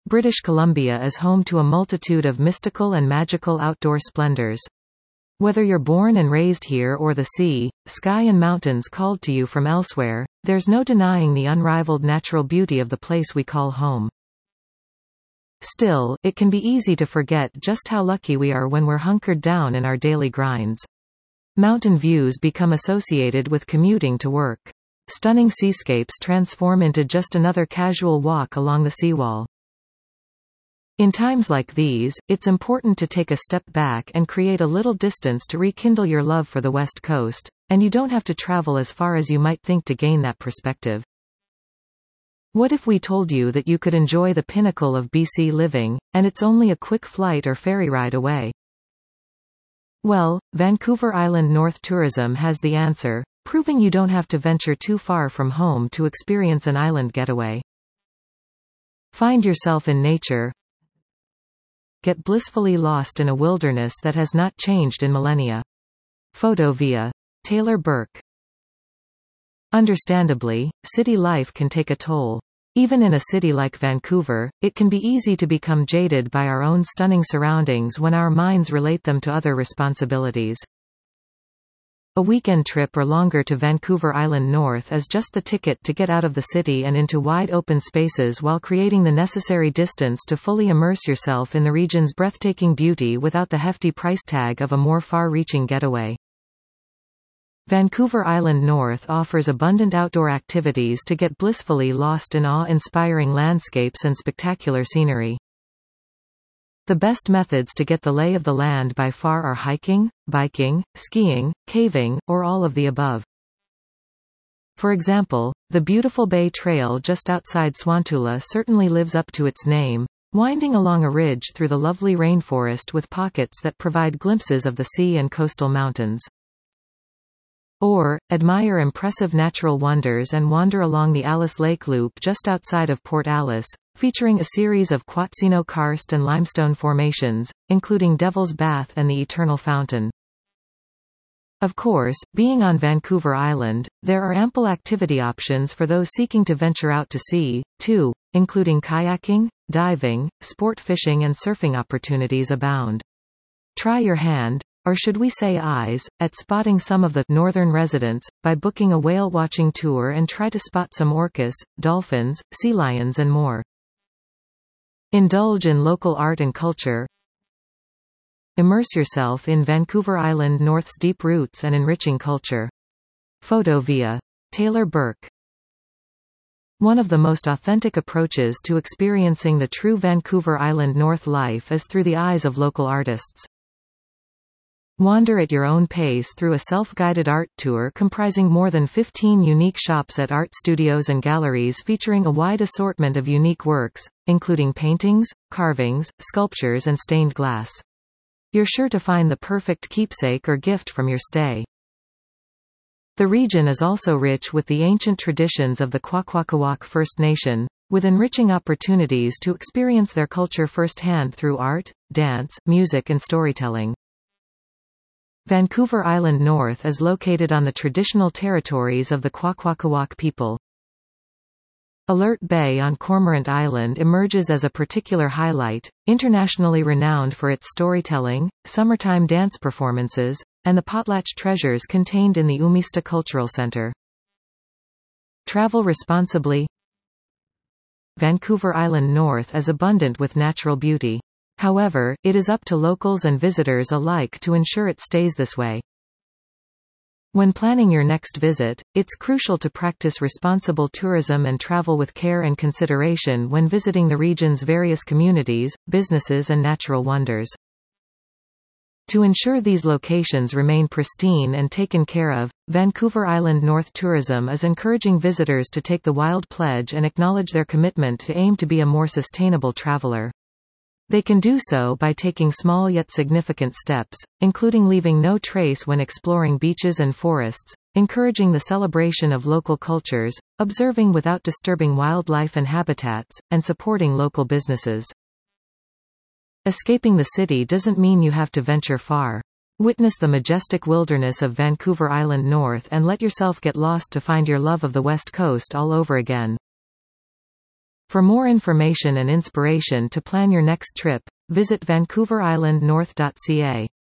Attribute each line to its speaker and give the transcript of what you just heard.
Speaker 1: British Columbia is home to a multitude of mystical and magical outdoor splendors. Whether you're born and raised here or the sea, sky and mountains called to you from elsewhere, there's no denying the unrivaled natural beauty of the place we call home. Still, it can be easy to forget just how lucky we are when we're hunkered down in our daily grinds. Mountain views become associated with commuting to work. Stunning seascapes transform into just another casual walk along the seawall. In times like these, it's important to take a step back and create a little distance to rekindle your love for the West Coast, and you don't have to travel as far as you might think to gain that perspective. What if we told you that you could enjoy the pinnacle of BC living, and it's only a quick flight or ferry ride away? Well, Vancouver Island North Tourism has the answer, proving you don't have to venture too far from home to experience an island getaway. Find yourself in nature. Get blissfully lost in a wilderness that has not changed in millennia. Photo via Taylor Burke. Understandably, city life can take a toll. Even in a city like Vancouver, it can be easy to become jaded by our own stunning surroundings when our minds relate them to other responsibilities. A weekend trip or longer to Vancouver Island North is just the ticket to get out of the city and into wide open spaces while creating the necessary distance to fully immerse yourself in the region's breathtaking beauty without the hefty price tag of a more far-reaching getaway. Vancouver Island North offers abundant outdoor activities to get blissfully lost in awe-inspiring landscapes and spectacular scenery. The best methods to get the lay of the land by far are hiking, biking, skiing, caving, or all of the above. For example, the beautiful Bay Trail just outside Swantula certainly lives up to its name, winding along a ridge through the lovely rainforest with pockets that provide glimpses of the sea and coastal mountains. Or, admire impressive natural wonders and wander along the Alice Lake Loop just outside of Port Alice, featuring a series of Quatsino karst and limestone formations, including Devil's Bath and the Eternal Fountain. Of course, being on Vancouver Island, there are ample activity options for those seeking to venture out to sea, too, including kayaking, diving, sport fishing and surfing opportunities abound. Try your hand, or should we say eyes, at spotting some of the northern residents, by booking a whale-watching tour and try to spot some orcas, dolphins, sea lions and more. Indulge in local art and culture. Immerse yourself in Vancouver Island North's deep roots and enriching culture. Photo via Taylor Burke. One of the most authentic approaches to experiencing the true Vancouver Island North life is through the eyes of local artists. Wander at your own pace through a self-guided art tour comprising more than 15 unique shops at art studios and galleries featuring a wide assortment of unique works, including paintings, carvings, sculptures and stained glass. You're sure to find the perfect keepsake or gift from your stay. The region is also rich with the ancient traditions of the Kwakwaka'wakw First Nation, with enriching opportunities to experience their culture firsthand through art, dance, music and storytelling. Vancouver Island North is located on the traditional territories of the Kwakwaka'wakw people. Alert Bay on Cormorant Island emerges as a particular highlight, internationally renowned for its storytelling, summertime dance performances, and the potlatch treasures contained in the Umista Cultural Center. Travel responsibly. Vancouver Island North is abundant with natural beauty. However, it is up to locals and visitors alike to ensure it stays this way. When planning your next visit, it's crucial to practice responsible tourism and travel with care and consideration when visiting the region's various communities, businesses and natural wonders. To ensure these locations remain pristine and taken care of, Vancouver Island North Tourism is encouraging visitors to take the Wild Pledge and acknowledge their commitment to aim to be a more sustainable traveler. They can do so by taking small yet significant steps, including leaving no trace when exploring beaches and forests, encouraging the celebration of local cultures, observing without disturbing wildlife and habitats, and supporting local businesses. Escaping the city doesn't mean you have to venture far. Witness the majestic wilderness of Vancouver Island North and let yourself get lost to find your love of the West Coast all over again. For more information and inspiration to plan your next trip, visit vancouverislandnorth.ca.